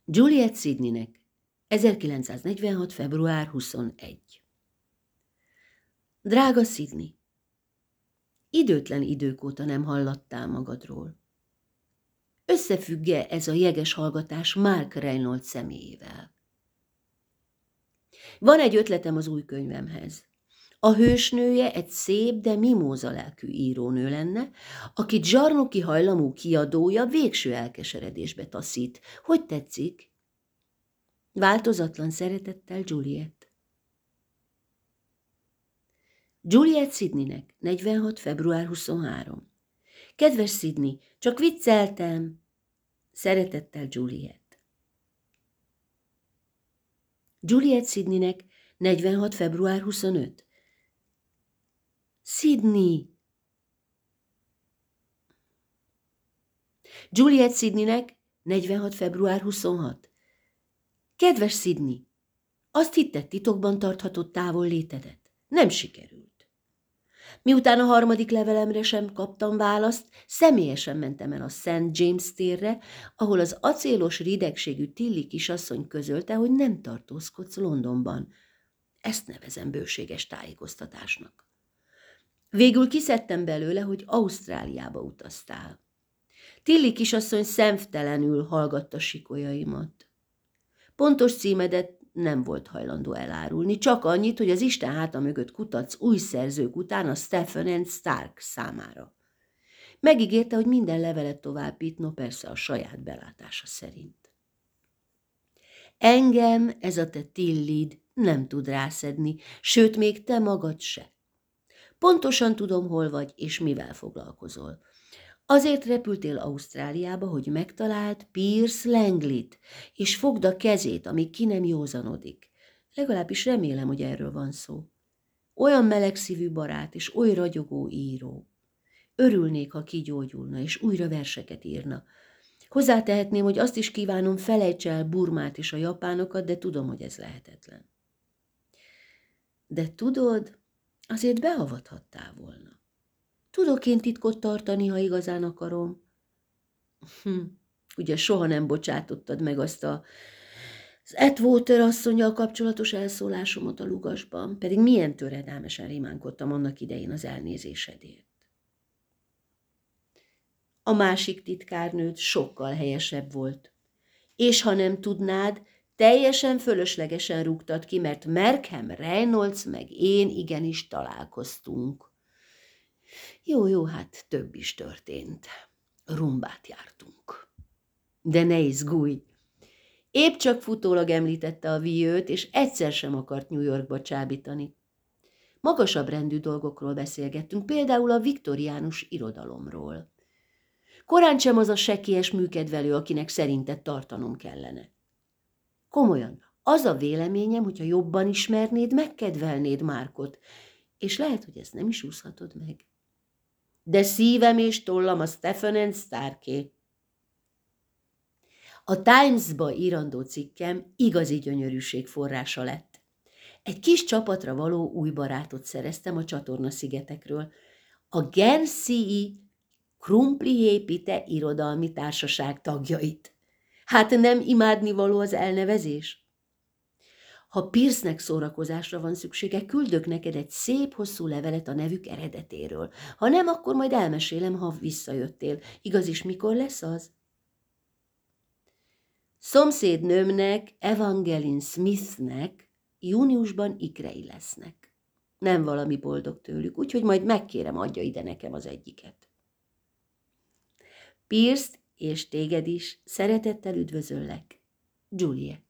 Juliet Sidneynek 1946. február 21. Drága Sidney, időtlen idők óta nem hallattál magadról. Összefügg-e ez a jeges hallgatás Mark Reynolds személyével? Van egy ötletem az új könyvemhez. A hősnője egy szép, de mimóza lelkű írónő lenne, akit zsarnoki hajlamú kiadója végső elkeseredésbe taszít. Hogy tetszik? Változatlan szeretettel, Juliet. Juliet Sidneynek 46. február 23. Kedves Sidney, csak vicceltem. Szeretettel, Juliet. Juliet Sidneynek 46. február 25. Sidney. Juliet Sidneynek 46. február 26. Kedves Sidney, azt hitted, titokban tarthatod távol létedet. Nem sikerült. Miután a harmadik levelemre sem kaptam választ, személyesen mentem el a St. James térre, ahol az acélos ridegségű Tilly kisasszony közölte, hogy nem tartózkodsz Londonban. Ezt nevezem bőséges tájékoztatásnak. Végül kiszedtem belőle, hogy Ausztráliába utaztál. Tilly kisasszony szemtelenül hallgatta sikolyaimat. Pontos címedet nem volt hajlandó elárulni, csak annyit, hogy az Isten háta mögött kutatsz új szerzők után a Stephen and Stark számára. Megígérte, hogy minden levelet továbbít, no persze a saját belátása szerint. Engem ez a te Tillid nem tud rászedni, sőt, még te magad se. Pontosan tudom, hol vagy és mivel foglalkozol. Azért repültél Ausztráliába, hogy megtaláld Pierce Langleyt, és fogd a kezét, amíg ki nem józanodik. Legalábbis remélem, hogy erről van szó. Olyan melegszívű barát és oly ragyogó író. Örülnék, ha kigyógyulna, és újra verseket írna. Hozzátehetném, hogy azt is kívánom, felejts el Burmát és a japánokat, de tudom, hogy ez lehetetlen. De tudod, azért beavathattál volna. Tudok én titkot tartani, ha igazán akarom. Ugye soha nem bocsátottad meg azt az Atwater asszonnyal kapcsolatos elszólásomat a lugasban, pedig milyen töredelmesen rimánkodtam annak idején az elnézésedért. A másik titkárnőd sokkal helyesebb volt. És ha nem tudnád, teljesen fölöslegesen rúgtad ki, mert Markham Reynolds meg én igenis találkoztunk. Jó, hát több is történt. Rumbát jártunk. De ne izgulj! Épp csak futólag említette a viőt, és egyszer sem akart New Yorkba csábítani. Magasabb rendű dolgokról beszélgettünk, például a viktoriánus irodalomról. Korán sem az a sekélyes műkedvelő, akinek szerinted tartanom kellene. Komolyan, az a véleményem, hogyha jobban ismernéd, megkedvelnéd Markot, és lehet, hogy ezt nem is úszhatod meg. De szívem és tollam a Stephen and Starké. A Times-ba írandó cikkem igazi gyönyörűség forrása lett. Egy kis csapatra való új barátot szereztem a csatorna-szigetekről. A Guernsey Krumplié-Pite irodalmi társaság tagjait. Hát nem imádnivaló az elnevezés? Ha Pierce-nek szórakozásra van szüksége, küldök neked egy szép hosszú levelet a nevük eredetéről. Ha nem, akkor majd elmesélem, ha visszajöttél. Igaz is, mikor lesz az? Szomszédnőmnek, Evangeline Smithnek júniusban ikrei lesznek. Nem valami boldog tőlük, úgyhogy majd megkérem, adja ide nekem az egyiket. Pierce-t és téged is szeretettel üdvözöllek, Juliet.